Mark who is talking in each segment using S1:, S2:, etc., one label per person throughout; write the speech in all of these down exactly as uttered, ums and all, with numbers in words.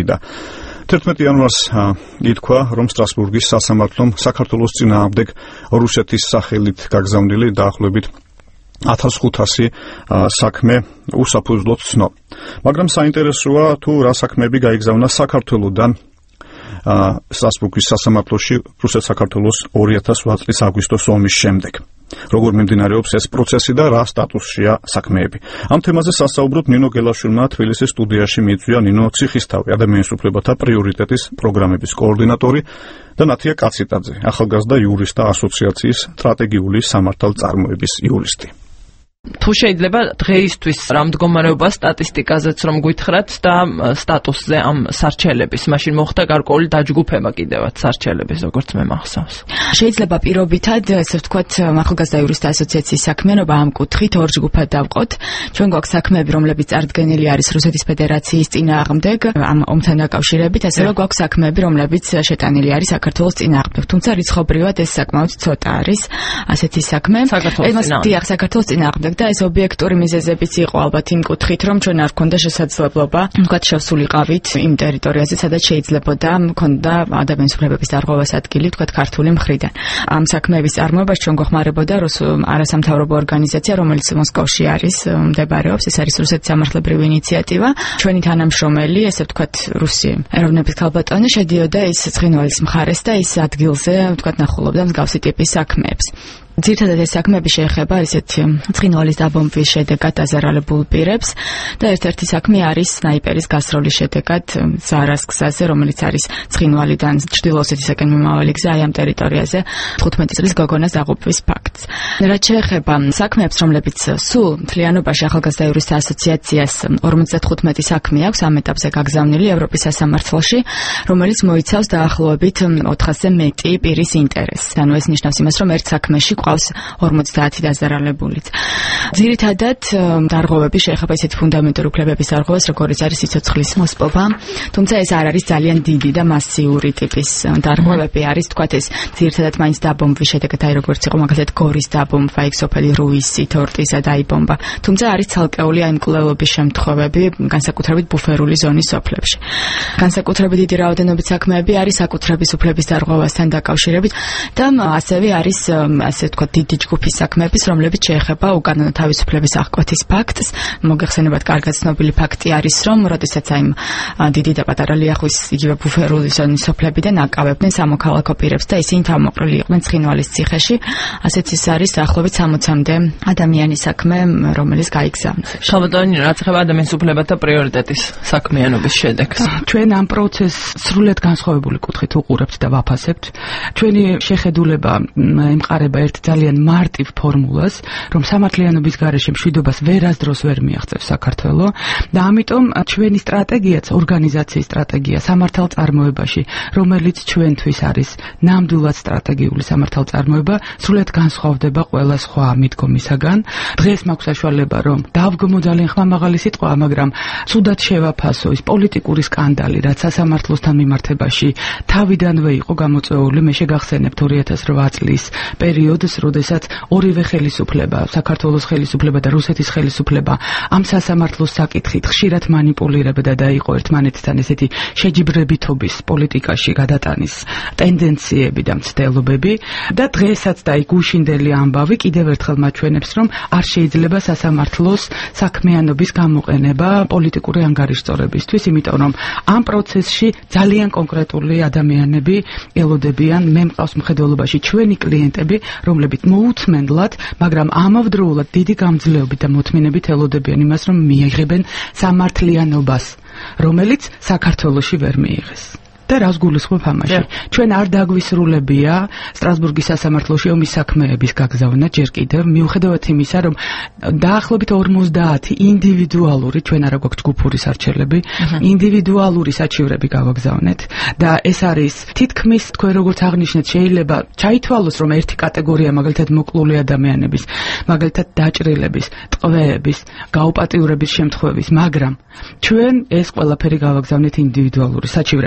S1: წამოვიდა. თერთმეტი იანვარს ითქვა, რომ სტრასბურგის სასამართლომ საქართველოს წინააღმდეგ რუსეთის სახელით გაგზავნილი დაახლოებით ათას ხუთასი საქმე უსაფუძვლოდ ცნო. მაგრამ საინტერესოა თუ რა საქმეები გაიგზავნა საქართველოდან სტრასბურგის სასამართლოში რუსეთ-საქართველოს ორი ათას ოთხ წლის აგვისტოს ომის შემდეგ. როგორ მიმდინარეობს ეს პროცესი და რა სტატუსშია საქმეები. ამ თემაზე სასაუბროთ ნინო გელაშვილმა თბილისის სტუდიაში მიიწვია ნინო ციხისთავი, ადამიანის უფლებათა პრიორიტეტის პროგრამების კოორდინატორი და ნათია კაციტაძე, ახალგაზრდა იურისტთა ასოციაციის სტრატეგიული სამართალწარმოების იურისტი.
S2: თუ შეიძლება დღეისთვის რა მდგომარეობა სტატისტიკაზეც რომ გითხრათ და სტატუსზე ამ სარჩელების, მაშინ მოხდა გარკვეული დაჯგუფება კიდევაც სარჩელების, როგორც მე მახსოვს.
S3: შეიძლება პირობითად, ესე ვთქვათ, ახალგაზრდა იურისტთა ასოციაციის საქმიანობა ამ კუთხით ორ ჯგუფად დავყოთ. ჩვენ გვაქვს საქმეები, რომლებიც წარდგენილი არის რუსეთის ფედერაციის წინააღმდეგ, ამ ომთან დაკავშირებით, ასევე გვაქვს საქმეები, რომლებიც შეტანილი არის საქართველოს წინააღმდეგ. თუმცა რიცხობრივად ეს საკმაოდ ცოტა არის ასეთი საქმე.
S2: საქართველოს
S3: საქართველოს წინააღმდეგ და ეს ობიექტური მიზეზებიც იყო ალბათ იმ კუთხით, რომ ჩვენ არ გვქონდა შესაძლებლობა, თქვათ, შევსულიყავით იმ ტერიტორიაზე, სადაც შეიძლებოდა მქონდა ადამიანის უფლებების დარღვევას ადგილი, თქვათ, ქართული მხრიდან. ამ საქმეების წარმოებაში ჩვენ გვეხმარებოდა არასამთავრობო ორგანიზაცია, რომელიც მოსკოვში არის, მდებარეობს, ეს არის რუსეთის სამართლებრივი ინიციატივა. ჩვენი თანამშრომელი, ესე ვთქვათ, რუსი ეროვნების ქალბატონი შედიოდა ის ცხინვალის მხარეს და ის ადგილზე, თქვათ, ნახულობდა მსგავსი ტიპის საქმეებს. ძირითადად ეს საქმეები შეეხება ისეთი ცხინვალის დაბომბვის შედეგად დაზარალებულ პირებს და ერთ-ერთი საქმე არის სნაიპერის გასროლის შედეგად ზარას გზაზე, რომელიც არის ცხინვალიდან ჩრდილო-ოსეთისაკენ მიმავალი გზა აი ამ ტერიტორიაზე თხუთმეტი წლის გოგონას დაღუპვის ფაქტს. რაც შეეხება საქმეებს, რომლებიც სულ მთლიანობაში ახალგაზრდა იურისტთა ასოციაციას ორმოცდათხუთმეტი საქმე აქვს ამ ეტაპზე გაგზავნილი ევროპის სასამართლოში, რომელიც მოიცავს დაახლოებით ოთხასზე მეტი პირის ინტერესს. ანუ ეს ნიშნავს იმას, რომ ერთ საქმეში ყავს ორმოცდაათი დაზარალებულიც. ძირითადად დარღვევები შეეხება ისეთი ფუნდამენტური უფლებების დარღვევას, როგორიც არის სიცოცხლის მოსპობა, თუმცა ეს არ არის ძალიან დიდი და მასიური ტიპის დარღვევები არის, თქვათ, ეს ძირითადად მაინც დაბომბვის შედეგად, აი როგორც იყო მაგალითად გორის დაბომბვა, იქ სოფელი რუისი თორტისა დაიბომბა, თუმცა არის ცალკეული აი მკვლელობის შემთხვევები, განსაკუთრებით ბუფერული ზონის სოფლებში. განსაკუთრებით დიდი რაოდენობით საქმეები არის საკუთრების უფლების დარღვევასთან დაკავშირებით და ასევე არის ასე თქვა დიდი ჯგუფის საქმეების, რომლებიც შეეხება უკანონო თავისუფლების აღკვეთის ფაქტს. მოგეხსენებათ, კარგად ცნობილი ფაქტი არის, რომ როდესაც აი დიდი და პატარა ლიახვის იგივე ბუფერული ზონის სოფლებიდან აკავებდნენ სამოქალაქო პირებს და ისინი თავმოყრილი იყვნენ ცხინვალის ციხეში, ასეც ის არის დაახლოებით სამოცამდე ადამიანის საქმე, რომელიც გაიგზავნეს.
S2: ხალბატონი, რაც ეხება ადამიანის უფლებათა პრიორიტეტის საქმიანობის შედეგს.
S4: ჩვენ ამ პროცესს სრულიად განსხვავებული კუთხით უყურებთ და ვაფასებთ. ჩვენი შეხედულება ემყარება ერთ ძალიან მარტივ ფორმულას, რომ სამართლიანობის გარეშე მშვიდობას ვერასდროს ვერ მიაღწევს საქართველო და ამიტომ ჩვენი სტრატეგიაც, ორგანიზაციის სტრატეგია სამართალწარმოებაში, რომელიც ჩვენთვის არის ნამდვილად სტრატეგიული სამართალწარმოება, სრულიად განსხვავდება ყველა სხვა მიდგომისაგან. დღეს მაქვს საშუალება, რომ დავგმო ძალიან ხმამაღალი სიტყვა, მაგრამ ცუდად შევაფასო ის პოლიტიკური სკანდალი, რაც სასამართლოსთან მიმართებაში თავიდანვე იყო გამოწვეული. მე შეგახსენებთ ორი ათას ოთხ წლის პერიოდს, როდესაც ორივე ხელისუფლება, საქართველოს ხელისუფლება და რუსეთის ხელისუფლება ამ სასამართლოს საკითხით ხშირად მანიპულირებდა და იყო ერთმანეთთან ესეთი შეჯიბრებითობის პოლიტიკაში გადატანის ტენდენციები და მცდელობები და დღესაც და გუშინდელი ამბავი კიდევ ერთხელ მაჩვენებს, რომ არ შეიძლება სასამართლოს საქმიანობის გამოყენება პოლიტიკური ანგარიშწორებისთვის, იმიტომ რომ ამ პროცესში ძალიან კონკრეტული ადამიანები ელოდებიან. მე მყავს მხედველობაში ჩვენი კლიენტები, რომლებიც მოუთმენლად, მაგრამ ამავდროულად დიდი გამძლეობით და მოთმინებით ელოდებიან იმას, რომ მიიღებენ სამართლიანობას, რომელიც საქართველოში ვერ მიიღეს. და რას გულისხმობ ამაში? ჩვენ არ დაგვისრულებია სტრასბურგის სასამართლოში ომის საქმეების გაგზავნა ჯერ კიდევ, მიუხედავად იმისა, რომ დაახლოებით ორმოცდაათი ინდივიდუალური, ჩვენ არა გვაქვს ჯგუფური სარჩელები, ინდივიდუალური საჩივრები გავაგზავნეთ და ეს არის თითქმის, თქვენ როგორც აღნიშნეთ, შეიძლება ჩაითვალოს, რომ ერთი კატეგორია მაგალითად მოკლული ადამიანების, მაგალითად დაჭრილების, ტყვეების, გაუპატიურების შემთხვევების, მაგრამ ჩვენ ეს ყველაფერი გავაგზავნეთ ინდივიდუალური საჩივრების სახით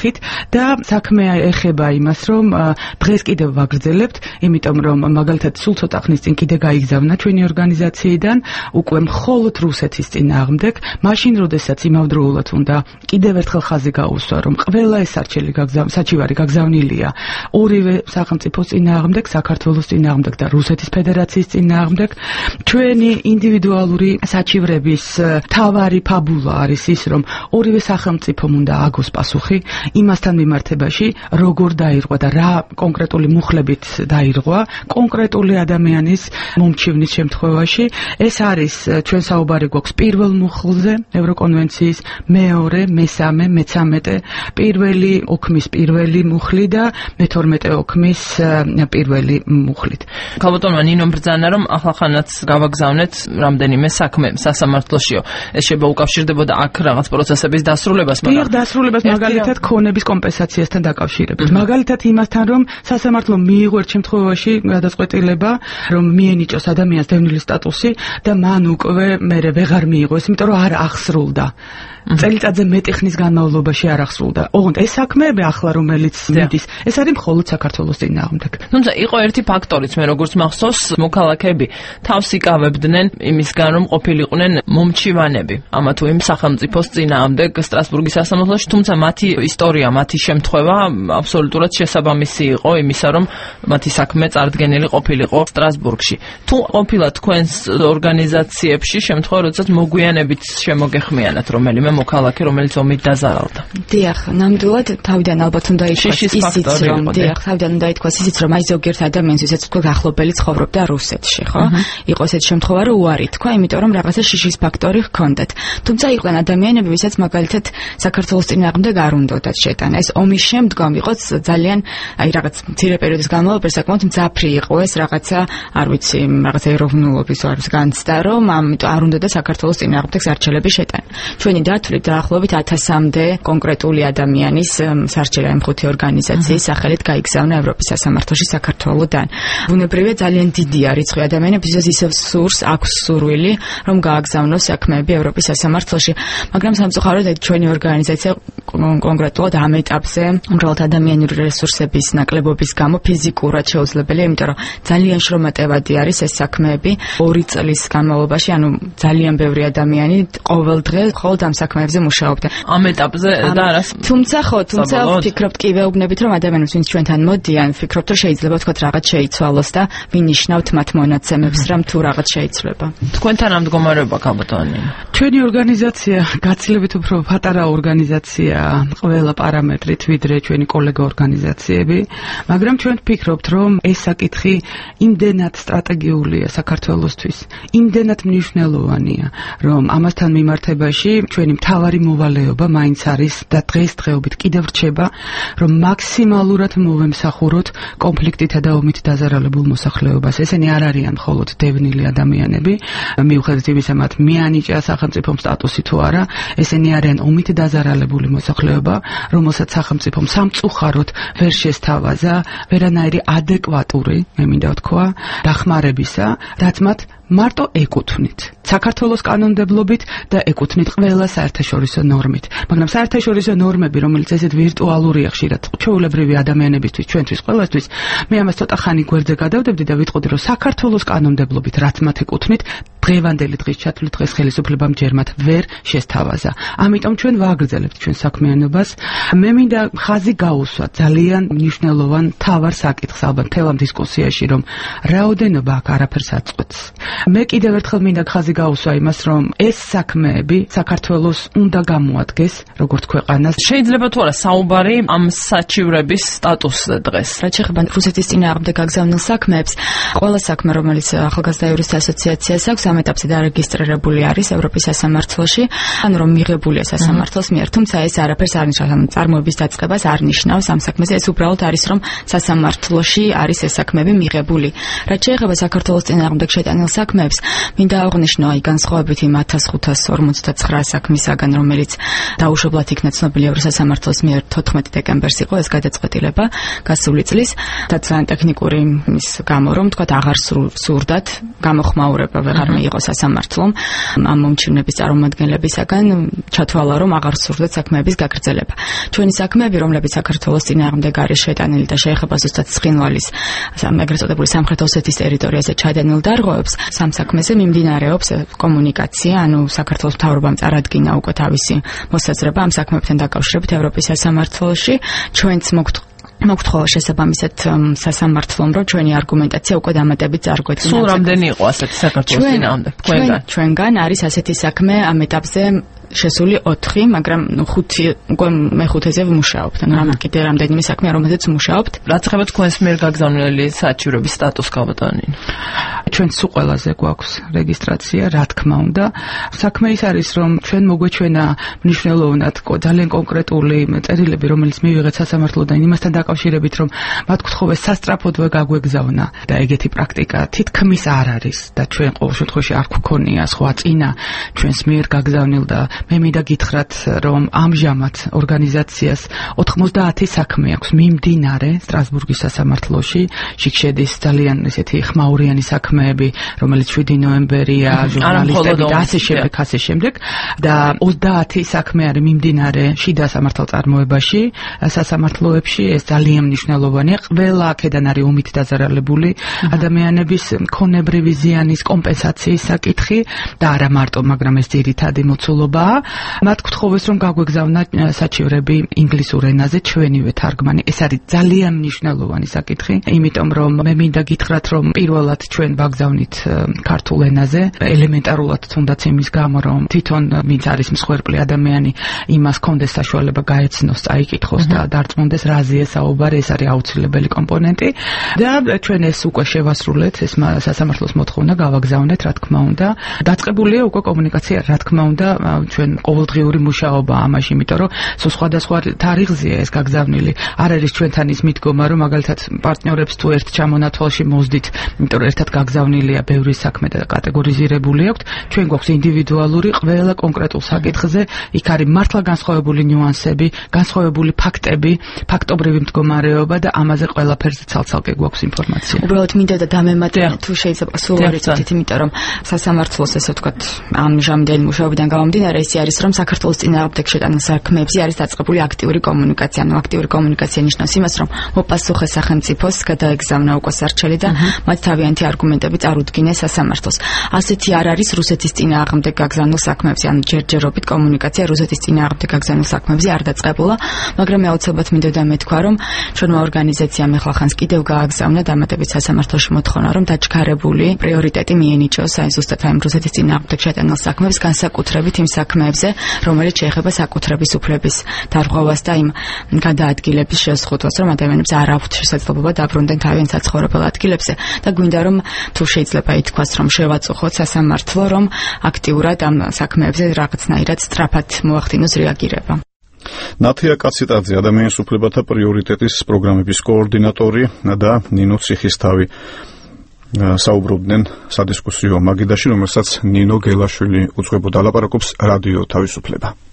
S4: სახით და საქმე ეხება იმას, რომ დღეს კიდევ ვაგრძელებთ, იმიტომ რომ მაგალითად სულ ცოტა ხნის წინ კიდე გაიგზავნა ჩვენი ორგანიზაციიდან უკვე მხოლოდ რუსეთის წინააღმდეგ, მაშინ როდესაც იმავდროულად უნდა კიდევ ერთხელ ხაზი გაუსვა, რომ ყველა ეს საჩელი საჩივარი გაგზავნილია ორივე სახელმწიფოს წინააღმდეგ, საქართველოს წინააღმდეგ და რუსეთის ფედერაციის წინააღმდეგ. ჩვენი ინდივიდუალური საჩივრების თავარი ფაბულა არის ის, რომ ორივე სახელმწიფომ უნდა აგოს პასუხი იმასთან მიმართებაში, როგორ დაირღვა და რა კონკრეტული მუხლებით დაირღვა კონკრეტული ადამიანის მომჩივნის შემთხვევაში. ეს არის ჩვენ საუბარი გვაქვს პირველ მუხლზე ევროკონვენციის, მეორე, მესამე, მეცამეტე, პირველი ოქმის პირველი მუხლი და მეთორმეტე ოქმის პირველი მუხლით.
S2: ქალბატონმა ნინო ბრძანა, რომ ახალხანაც გავაგზავნეთ რამდენიმე საქმე სასამართლოშიო. ეს შეიძლება უკავშირდებოდა აქ რაღაც პროცესების დასრულებას,
S4: მაგრამ პირ დასრულებას მაგალითად ქონების კომპენსაციასთან დაკავშირებით. მაგალითად იმასთან, რომ სასამართლო მიიღო ერთ შემთხვევაში გადაწყვეტილება, რომ მიენიჭოს ადამიანს დევნილი სტატუსი და მან უკვე მერე ვეღარ მიიღო ეს, იმიტომ რომ არ ახსრულდა. წელიწადზე მეტი ხნის განმავლობაში არ ახსრულდა. ოღონდ ეს საქმეები ახლა რომელიც მიდის, ეს არის მხოლოდ საქართველოს წინააღმდეგ.
S2: თუმცა იყო ერთი ფაქტორიც, მე როგორც მახსოვს, მოქალაქეები თავს იკავებდნენ იმისგან, რომ ყოფილიყვნენ მომჩივანები ამა თუ იმ სახელმწიფოს წინააღმდეგ სტრასბურგის სასამართლოში, თუმცა მათი ისტორია, მათი შემთხვევა აბსოლუტურად შესაბამისი იყო იმისა, რომ მათი საქმე წარდგენილი ყოფილიყო სტრასბურგში. თუ ყოფილა თქვენს ორგანიზაციებში შემთხვევა, როდესაც მოგვიანებით შემოგეხმიანათ რომელიმე მოქალაქე, რომელიც ომით დაზარალდა.
S3: დიახ, ნამდვილად თავიდან ალბათ უნდა ითქვას ისიც, რომ დიახ, თავიდან უნდა ითქვას ისიც, რომ აი ზოგიერთ ადამიანს, ვისაც თქვა ახლობელი ცხოვრობდა რუსეთში, ხო? იყო ესეთი შემთხვევა, რომ უარი თქვა, იმიტომ რომ რაღაცა შიშის ფაქტორი ჰქონდათ. თუმცა იყვნენ ადამიანები, ვისაც მაგალითად საქართველოს წინააღმდეგ არ უნდათ შეტანა. ეს ომის შემდგომ იყო ძალიან აი რაღაც მცირე პერიოდის განმავლობაში საკმაოდ მძაფრი იყო ეს რაღაცა, არ ვიცი, რაღაცა ეროვნულობის არის განცდა, რომ ამიტომ არ უნდა და საქართველოს წინააღმდეგ სარჩელები შეტანა. ჩვენი დათვლით დაახლოებით ათასამდე კონკრეტული ადამიანის სარჩელი ხუთი ორგანიზაციის სახელით გაიგზავნა ევროპის სასამართლოში საქართველოდან. ბუნებრივია ძალიან დიდია რიცხვი ადამიანები, ვისაც ისევ სურს, აქვს სურვილი, რომ გააგზავნოს საქმეები ევროპის სასამართლოში, მაგრამ სამწუხაროდ ჩვენი ორგანიზაცია კონკრეტულად ამ ეტაპზე უბრალოდ ადამიანური რესურსების ნაკლებობის გამო ფიზიკურად შეუძლებელია, იმიტომ რომ ძალიან შრომატევადი არის ეს საქმეები. ორი წლის განმავლობაში, ანუ ძალიან ბევრი ადამიანი ყოველ დღე მხოლოდ ამ საქმეებზე მუშაობდა.
S2: ამ ეტაპზე და არას.
S3: თუმცა ხო, თუმცა ვფიქრობთ კი ვეუბნებით, რომ ადამიანებს, ვინც ჩვენთან მოდიან, ვფიქრობთ, რომ შეიძლება თქვათ რაღაც შეიცვალოს და ვინიშნავთ მათ მონაცემებს, რომ თუ რაღაც შეიცვლება.
S2: თქვენთან ამ მდგომარეობა ქალბატონი.
S4: ჩვენი ორგანიზაცია გაცილებით უფრო პატარა ორგანიზაცია ყველა პარამეტრით, ვიდრე ჩვენი კოლეგა ორგანიზაციები, მაგრამ ჩვენ ვფიქრობთ, რომ ეს საკითხი იმდენად სტრატეგიულია საქართველოსთვის, იმდენად მნიშვნელოვანია, რომ ამასთან მიმართებაში ჩვენი მთავარი მოვალეობა მაინც არის და დღესდღეობით კიდევ რჩება, რომ მაქსიმალურად მოვემსახუროთ კონფლიქტითა და ომით დაზარალებულ მოსახლეობას. ესენი არ არიან მხოლოდ დევნილი ადამიანები, მიუხედავად იმისა, მათ მიანიჭა სახელმწიფომ სტატუსი თუ არა, ესენი არიან ომით დაზარალებული მოსახლეობა, რომელსაც სახელმწიფომ სამწუხაროდ ვერ შესთავაზა ვერანაირი ადეკვატური, მე მინდა ვთქვა, დახმარებისა, რაც მათ მარტო ეკუთვნით საქართველოს კანონმდებლობით და ეკუთვნით ყველა საერთაშორისო ნორმით. მაგრამ საერთაშორისო ნორმები, რომელიც ესეთ ვირტუალურია ხშირად ჩვეულებრივი ადამიანებისთვის, ჩვენთვის ყველასთვის, მე ამას ცოტა ხანი გვერდზე გადავდებდი და ვიტყოდი, რომ საქართველოს კანონმდებლობით რაც მათ ეკუთვნით, დღევანდელი დღის ჩათვლით დღეს ხელისუფლებამ ჯერ მათ ვერ შესთავაზა. ამიტომ ჩვენ ვაგრძელებთ ჩვენ საქმიანობას. მე მინდა ხაზი გაუსვა ძალიან მნიშვნელოვან თავარ საკითხს ალბათ მთელ ამ დისკუსიაში, რომ რაოდენობა აქ არაფერს აწყვეტს. მე კიდევ ერთხელ მინდა ხაზი გაუსვა იმას, რომ ეს საქმეები საქართველოს უნდა გამოადგეს როგორც ქვეყანას.
S2: შეიძლება თუ არა საუბარი ამ საჩივრების სტატუსზე დღეს.
S3: რაც შეეხება რუსეთის წინააღმდეგ გაგზავნილ საქმეებს, ყველა საქმე, რომელიც ახალგაზრდა იურისტთა ასოციაციას აქვს, ამ ეტაპზე დარეგისტრირებული არის ევროპის სასამართლოში, ანუ რომ მიღებულია სასამართლოს მიერ, თუმცა ეს არაფერს არ ნიშნავს, წარმოების დაწყებას არ ნიშნავს ამ საქმეზე, ეს უბრალოდ არის, რომ სასამართლოში არის ეს საქმეები მიღებული. რაც შეეხება საქართველოს წინააღმდეგ შეტანილ საქმეებს. მინდა აღვნიშნო აი განსხვავებით იმ ათას ხუთას ორმოცდაცხრა საქმისაგან, რომელიც დაუშვებლად იქნა ცნობილი ევროსასამართლოს მიერ თოთხმეტი დეკემბერს იყო ეს გადაწყვეტილება გასული წლის და ძალიან ტექნიკური ის გამო რომ თქვა აღარ სურდათ გამოხმაურება ვეღარ მიიღო სასამართლომ ამ მომჩივნების წარმომადგენლებისაგან ჩათვალა რომ აღარ სურდათ საქმეების გაგრძელება. ჩვენი საქმეები, რომლებიც საქართველოს წინააღმდეგ არის შეტანილი და შეეხება ზუსტად ცხინვალის ეგრეთ წოდებული სამხრეთ ოსეთის ტერიტორიაზე ჩადენილ დარღვევებს, სამ საქმეზე მიმდინარეობს კომუნიკაცია, ანუ საქართველოს მთავრობამ წარადგინა უკვე თავისი მოსაზრება ამ საქმეებთან დაკავშირებით ევროპის სასამართლოში. ჩვენც მოგთხოვა შესაბამისად სასამართლომ, რომ ჩვენი არგუმენტაცია უკვე დამატებით წარგვეწინა.
S2: სულ რამდენი იყო ასეთი საქართველოს წინააღმდეგ თქვენგან?
S3: ჩვენგან არის ასეთი საქმე ამ ეტაპზე შესული ოთხი, მაგრამ ხუთი უკვე მეხუთეზე ვმუშაობთ. ანუ რამე კიდე რამდენიმე საქმეა, რომელზეც ვმუშაობთ.
S2: რაც ხება თქვენს მიერ გაგზავნილი საარჩევრების სტატუს გავატანინ.
S4: ჩვენ სულ ყველაზე გვაქვს რეგისტრაცია, რა თქმა უნდა. საქმე ის არის, რომ ჩვენ მოგვეჩვენა მნიშვნელოვნად ძალიან კონკრეტული წერილები, რომელიც მივიღეთ სასამართლოდან იმასთან დაკავშირებით, რომ მათ გთხოვეს სასტრაფოდვე გაგვეგზავნა და ეგეთი პრაქტიკა თითქმის არ არის და ჩვენ ყოველ შემთხვევაში არ გვქონია სხვა წინა ჩვენს მიერ გაგზავნილ და მე მინდა გითხრათ, რომ ამჟამად ორგანიზაციას ოთხმოცდაათი საქმე აქვს მიმდინარე სტრასბურგის სასამართლოში, იქ შედის ძალიან ესეთი ხმაურიანი საქმეები, რომელიც შვიდი ნოემბერია, ჟურნალისტები და ასე შემდეგ, ასე შემდეგ და ოცდაათი საქმე არის მიმდინარე შიდა სამართალწარმოებაში, სასამართლოებში, ეს ძალიან მნიშვნელოვანია. ყველა აქედან არის ომით დაზარალებული ადამიანების მქონებრივი ზიანის კომპენსაციის საკითხი და არა მარტო, მაგრამ ეს ძირითადი მოცულობა. მათ გთხოვეს რომ გაგვეგზავნა საჩივრები ინგლისურ ენაზე ჩვენივე თარგმანი. ეს არის ძალიან მნიშვნელოვანი საკითხი, იმიტომ რომ მე მინდა გითხრათ, რომ პირველად ჩვენ ვაგზავნით ქართულ ენაზე, ელემენტარულად თუნდაც იმის გამო, რომ თვითონ ვინც არის მსხვერპლი ადამიანი, იმას კონდეს საშუალება გაეცნოს, წაიკითხოს და დარწმუნდეს რაზეა საუბარი, ეს არის აუცილებელი კომპონენტი და ჩვენ ეს უკვე შევასრულეთ, ეს სასამართლოს მოთხოვნა გავაგზავნეთ, რა თქმა უნდა. დაწყებულია უკვე კომუნიკაცია, რა თქმა უნდა, ჩვენ ყოველდღიური მუშაობა ამაში, იმიტომ რომ სხვადასხვა თარიღზეა ეს გაგზავნილი. არ არის ჩვენთან ის მიდგომა, რომ მაგალითად პარტნიორებს თუ ერთ ჩამონათვალში მოздით, იმიტომ რომ ერთად გაგზავნილია ბევრი საქმე და კატეგორიზირებული აქვს. ჩვენ გვაქვს ინდივიდუალური ყველა კონკრეტულ საკითხზე, იქ არის მართლა განსხვავებული ნიუანსები, განსხვავებული ფაქტები, ფაქტობრივი მდგომარეობა და ამაზე ყველაფერზე ცალ-ცალკე გვაქვს ინფორმაცია.
S3: უბრალოდ მინდა და დამემატე თუ შეიძლება სულ არ იცით, იმიტომ რომ სასამართლოს ესე ვთქვათ, ამჟამინდელი მუშაობიდან გამომდინარე ის არის, რომ საქართველოს წინააღმდეგ შეტანილ საქმეებზე არის დაწყებული აქტიური კომუნიკაცია. ანუ აქტიური კომუნიკაცია ნიშნავს იმას, რომ მოპასუხეს სახელმწიფოს გადაეგზავნა უკვე სარჩელი და მათ თავიანთი არგუმენტები წარუდგინეს სასამართლოს. ასეთი არ არის რუსეთის წინააღმდეგ გაგზავნილ საქმეებზე, ანუ ჯერჯერობით კომუნიკაცია რუსეთის წინააღმდეგ გაგზავნილ საქმეებზე არ დაწყებულა, მაგრამ მე აუცილებლად მინდოდა მეთქვა, რომ ჩვენმა ორგანიზაციამ ეხლა ხანს კიდევ გააგზავნა დამატებით სასამართლოში მოთხოვნა, რომ დაჩქარებული პრიორიტეტი მიენიჭოს აი ზუსტად ამ რუსეთის წინააღმდეგ შეტანილ საქმეებს, განსაკუთრებით იმ საქმეებზე, რომელიც შეეხება საკუთრების უფლების დარღვევას და იმ გადაადგილების შეზღუდვას, რომ ადამიანებს არ აქვთ შესაძლებლობა დაბრუნდნენ თავიანთ საცხოვრებელ ადგილებზე და გვინდა რომ თუ შეიძლება ითქვას, რომ შევაწუხოთ სასამართლო, რომ აქტიურად ამ საქმეებზე რაღაცნაირად სწრაფად მოახდინოს რეაგირება.
S1: ნათია კაციტაძე, ადამიანის უფლებათა პრიორიტეტის პროგრამების კოორდინატორი და ნინო ციხისთავი საუბრობდნენ სადისკუსიო მაგიდაში, რომელსაც ნინო გელაშვილი უძღვებოდა. ლაპარაკობს რადიო თავისუფლება.